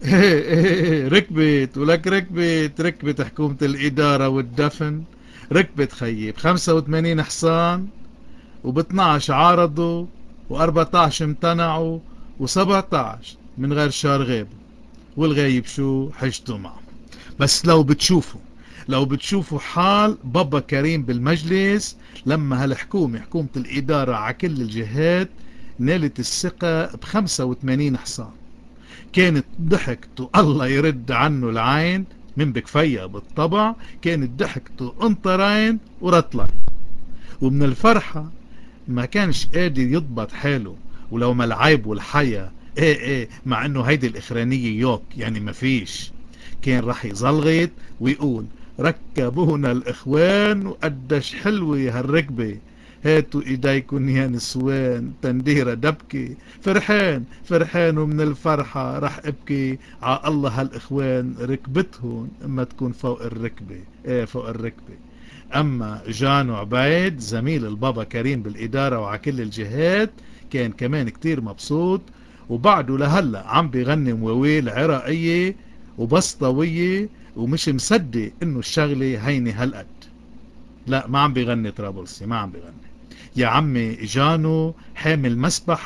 ايه ركبت ولك ركبت حكومة الإدارة والدفن. ركبت خيي ب85 حصان، وب12 عارضوا، و14 امتنعوا، و17 من غير شار غيبوا. والغايب شو حجته معه. بس لو بتشوفوا حال بابا كريم بالمجلس لما هالحكومة حكومة الإدارة على كل الجهات نالت الثقة ب85 حصان. كانت ضحكته الله يرد عنه العين من بكفية بالطبع. كانت ضحكته انطرين ورطلة، ومن الفرحة ما كانش قادر يضبط حاله. ولو ما العيب والحياة ايه مع انه هيدي الاخرانية يوك يعني ما فيش، كان راح يزلغط ويقول: ركبونا الاخوان وقدش حلوة هالركبة، هاتوا ايديكن يا نسوان تنديرة دبكي. فرحان ومن الفرحة راح ابكي ع الله هالاخوان ركبتهم اما تكون فوق الركبة. ايه فوق الركبة. اما جانو عبيد زميل البابا كريم بالادارة وعلى كل الجهات كان كمان كتير مبسوط، وبعده لهلا عم بيغني مواويل عراقية وبسطوية، ومش مصدق انه الشغلة هيني هالقد. لا ما عم بيغني طرابلسي، ما عم بيغني يا عمي. جانو حامل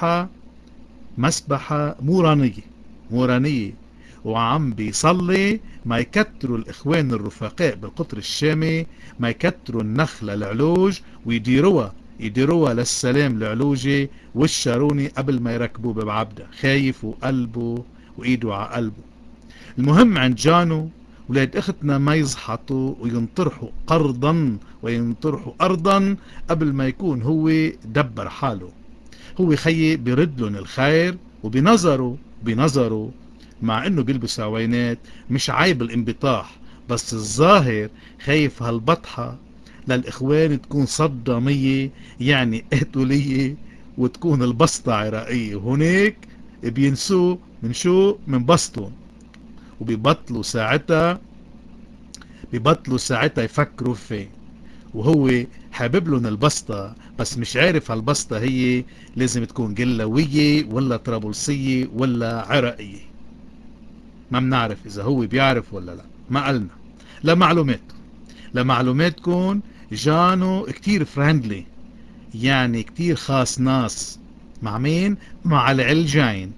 مسبحة مورانية، وعم بيصلي ما يكتروا الإخوان الرفقاء بالقطر الشامي، ما يكتروا النخلة العلوج يديروها للسلام العلوجي والشاروني قبل ما يركبوا ببعبدة. خايف وقلبه وإيده على قلبه. المهم عند جانو ولاد اختنا ما يزحطوا وينطرحوا قرضا وينطرحوا أرضا قبل ما يكون هو دبر حاله. هو خيي بيرد لهم الخير، وبنظره مع انه بيلبس عوينات مش عيب الانبطاح، بس الظاهر خايف هالبطحة للاخوان تكون صدامية يعني قتولية، وتكون البسطة عراقية، وهناك بينسوه من شو من بسطهم. وبيبطلوا ساعتها يفكروا فيه. وهو حابب لهم البسطة، بس مش عارف هالبسطة هي لازم تكون قلوية ولا طرابلسية ولا عراقية. ما بنعرف اذا هو بيعرف ولا لا، ما قالنا. لمعلومات لمعلوماتكم جانو كتير فريندلي، يعني كتير خاص ناس. مع مين؟ مع العلجين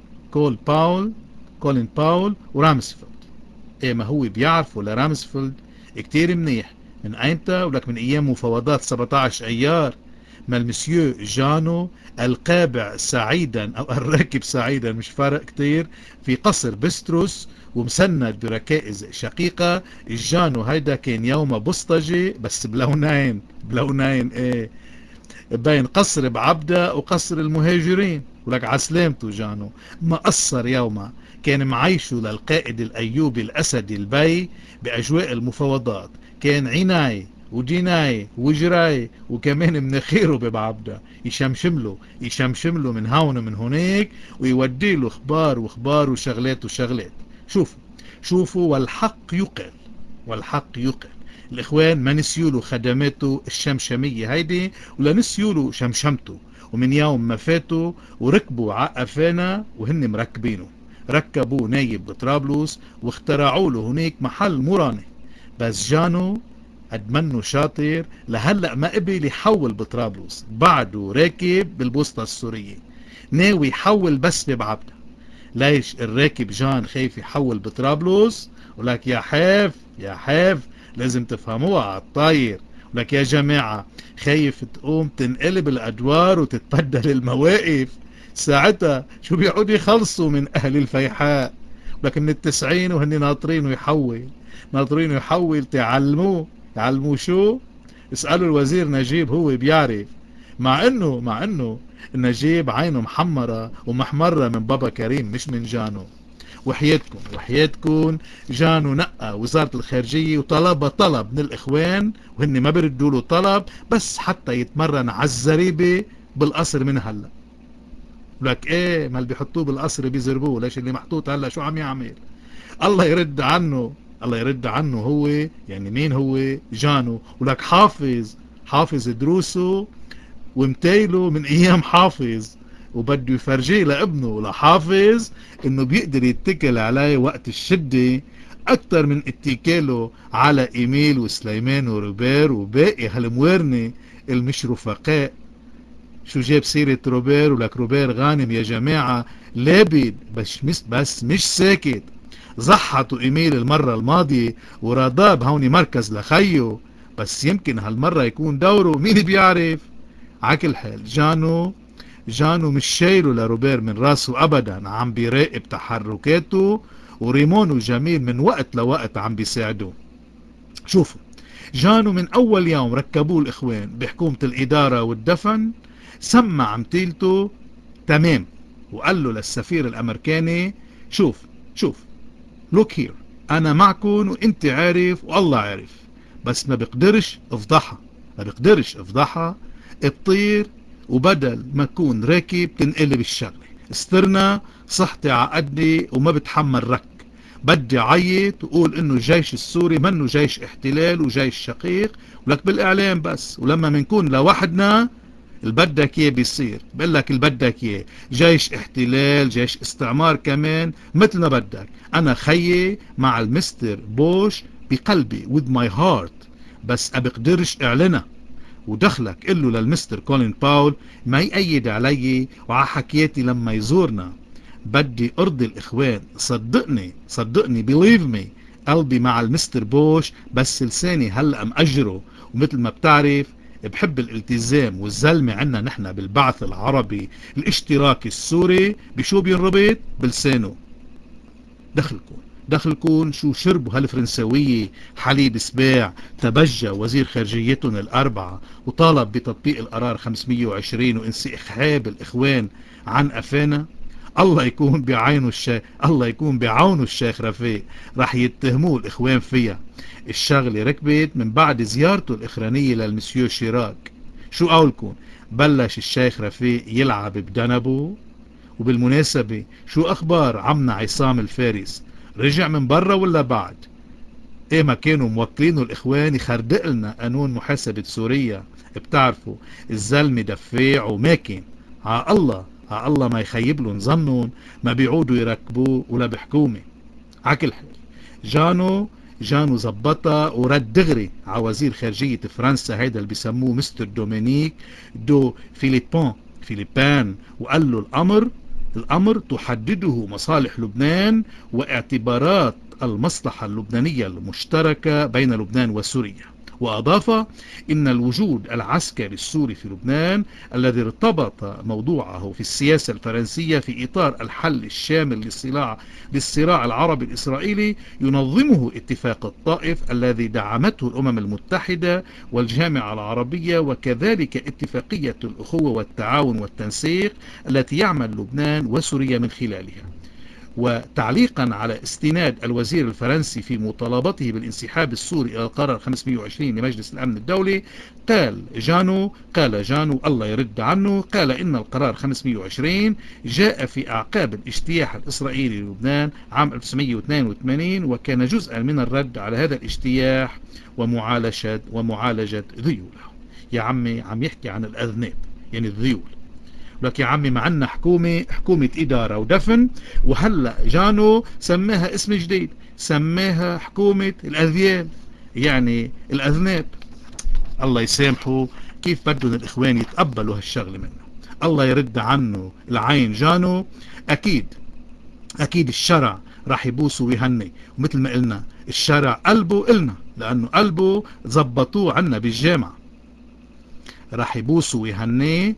كولين باول ورامسفيلد. ايه ما هو بيعرف ولا رامسفيلد كتير منيح. من ايمتى؟ ولك من ايام مفاوضات 17 ايار. ما المسيو جانو القابع سعيدا او الراكب سعيدا مش فارق كتير في قصر بستروس ومسند بركائز شقيقة. الجانو هيدا كان يوم بسطجي بس بلونين ايه، بين قصر بعبدة وقصر المهاجرين. ولك عسلامته جانو ما قصر يوما. كان معيشه للقائد الأيوبي الأسدي البي بأجواء المفاوضات. كان عناي وديناي وجراي وكمان مناخيره ببعبدة يشمشمله من هون ومن هناك، ويوديله اخبار وشغلات. شوفوا والحق يقال. الاخوان ما نسيوله خدماته الشمشمية هيدي ولا نسيوله شمشمته. ومن يوم ما فاتوا وركبوا عقفانا وهن مركبينه، ركبوه نايب بطرابلس واخترعوا له هناك محل مراني. بس جانو قد منه شاطر لهلأ ما قبل يحول بطرابلس، بعده راكب بالبوسطة السورية، ناوي يحول بس ببعبدة. ليش الراكب جان خايف يحول بطرابلس؟ ولك يا حاف لازم تفهموها على الطاير. ولك يا جماعة خايف تقوم تنقلب الأدوار وتتبدل المواقف. ساعتها شو بيقعدوا يخلصوا من أهل الفيحاء. لكن من ال90 وهن ناطرينه يحول تعلموه شو. اسألوا الوزير نجيب هو بيعرف. مع انه نجيب عينه محمرة ومحمرة من بابا كريم مش من جانو. وحياتكم جانو نقى وزارة الخارجية وطلب من الإخوان، وهن ما بردوا له طلب بس حتى يتمرن على الزريبة بالقصر من هلا. لك ايه ما اللي بيحطوه بالقصر بيزربوه، ليش اللي محطوط هلا شو عم يعمل؟ الله يرد عنه هو. يعني مين هو؟ جانو. ولك حافظ دروسه ومتايله من ايام حافظ. وبده يفرجيه لابنه ولحافظ انه بيقدر يتكل عليه وقت الشدة اكتر من اتكاله على ايميل وسليمان وروبير وباقي هالموارنة المش رفقاء. شو جاب سيرة روبير؟ ولك روبير غانم يا جماعة لابد بس مش ساكت. زحطوا ايميل المرة الماضية ورضاب هوني مركز لخيه، بس يمكن هالمرة يكون دوره، مين بيعرف. عكل حال جانو مش شايله لروبير من راسه ابدا، عم بيراقب تحركاته، وريمون وجميل من وقت لوقت عم بيساعدوه. شوفوا، جانو من اول يوم ركبوه الاخوان بحكومة الادارة والدفن سمع متيلته تمام، وقال له للسفير الامريكاني شوف لوك هير، انا معكم وانت عارف والله عارف، بس ما بقدرش افضحها، بطير، وبدل ما اكون راكب تنقلب الشغلة، استرنا صحتي عقدي وما بتحمل رك، بدي عيط وقول انه الجيش السوري منه جيش احتلال وجيش شقيق، ولك بالاعلام بس، ولما منكون لوحدنا البدك اياه بيصير. بقول لك البدك اياه جيش احتلال جيش استعمار كمان مثل ما بدك، انا خيي مع المستر بوش بقلبي with my heart، بس ابقدرش اعلنها. ودخلك قله للمستر كولين باول ما يأيد علي وعحكياتي لما يزورنا، بدي ارضي الاخوان، صدقني believe me، قلبي مع المستر بوش بس لساني هلأ مأجره، ومثل ما بتعرف بحب الالتزام، والزلمة عنا نحن بالبعث العربي الاشتراكي السوري بشو بينربط؟ بلسانه. دخلكون شو شربوا هالفرنسوية حليب سباع. تبجى وزير خارجيتهم الأربعة وطالب بتطبيق القرار 520 وانسحاب الإخوان عن أفانا. الله يكون بعونه الشيخ رفيق، رح يتهموه الإخوان فيها. الشغلة ركبت من بعد زيارته الإخرانية للمسيو شيراك. شو قولكم؟ بلش الشيخ رفيق يلعب بدنبه؟ وبالمناسبة شو أخبار عمنا عصام الفارس؟ رجع من برا ولا بعد؟ ايه ما كانوا موكلينه الإخوان يخردق لنا قانون محاسبة سوريا. بتعرفوا الزلمة دفاع وماكن، ع الله ما يخيب لهم ظنهم، ما بيعودوا يركبوه ولا بحكومة. عكل حال جانو زبطها ورد دغري على وزير خارجية فرنسا، هيدا اللي بيسموه مستر دومينيك دو فيليبان، وقال له الأمر تحدده مصالح لبنان واعتبارات المصلحة اللبنانية المشتركة بين لبنان وسوريا. وأضاف إن الوجود العسكري السوري في لبنان الذي ارتبط موضوعه في السياسة الفرنسية في إطار الحل الشامل للصراع العربي الإسرائيلي ينظمه اتفاق الطائف الذي دعمته الأمم المتحدة والجامعة العربية، وكذلك اتفاقية الأخوة والتعاون والتنسيق التي يعمل لبنان وسوريا من خلالها. وتعليقا على استناد الوزير الفرنسي في مطالبته بالانسحاب السوري إلى القرار 520 لمجلس الأمن الدولي، قال جانو الله يرد عنه، قال إن القرار 520 جاء في أعقاب الاجتياح الإسرائيلي للبنان عام 1982، وكان جزءا من الرد على هذا الاجتياح ومعالجة ذيوله. يا عمي عم يحكي عن الأذناب، يعني الذيول. لك يا عمي معنا حكومة إدارة ودفن، وهلأ جانو سماها اسم جديد، سماها حكومة الأذيال، يعني الأذناب. الله يسامحه، كيف بدهم الإخوان يتقبلوا هالشغل منه؟ الله يرد عنه العين جانو. أكيد الشرع راح يبوسه ويهني، ومثل ما قلنا الشرع قلبه إلنا، لأنه قلبه زبطوه عنا بالجامعة، راح يبوسه ويهني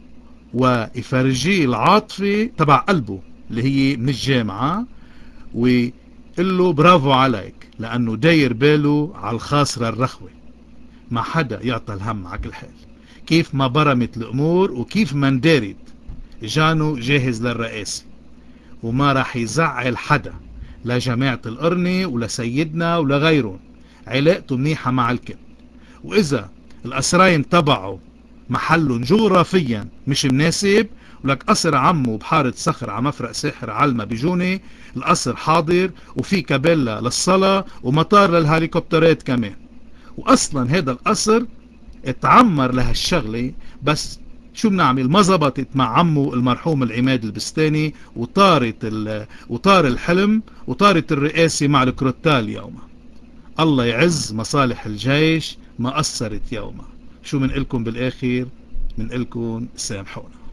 ويفرجيه العاطفة تبع قلبه اللي هي من الجامعة، ويقول له برافو عليك لأنه داير باله على الخاصرة الرخوة. ما حدا يعطى الهم على كل حال. كيف ما برمت الأمور وكيف ما اندارت، جانو جاهز للرئاسة وما راح يزعل حدا، لا جماعة القرني ولا سيدنا ولا غيرهم، علاقته منيحة مع الكل. وإذا الأسرين تبعه محلهم جغرافيا مش مناسب، ولك قصر عمه بحارة صخر على مفرق ساحر علمة بجوني، القصر حاضر وفي كابيلا للصلاة ومطار للهليكوبترات كمان. واصلا هذا القصر اتعمر لهالشغلة، بس شو بنعمل؟ ما زبطت مع عمه المرحوم العماد البستاني، وطار الحلم وطارت الرئاسة مع الكروتال يوما. الله يعز مصالح الجيش، ما قصرت يوما. شو منقلكم بالآخر؟ منقلكم سامحونا.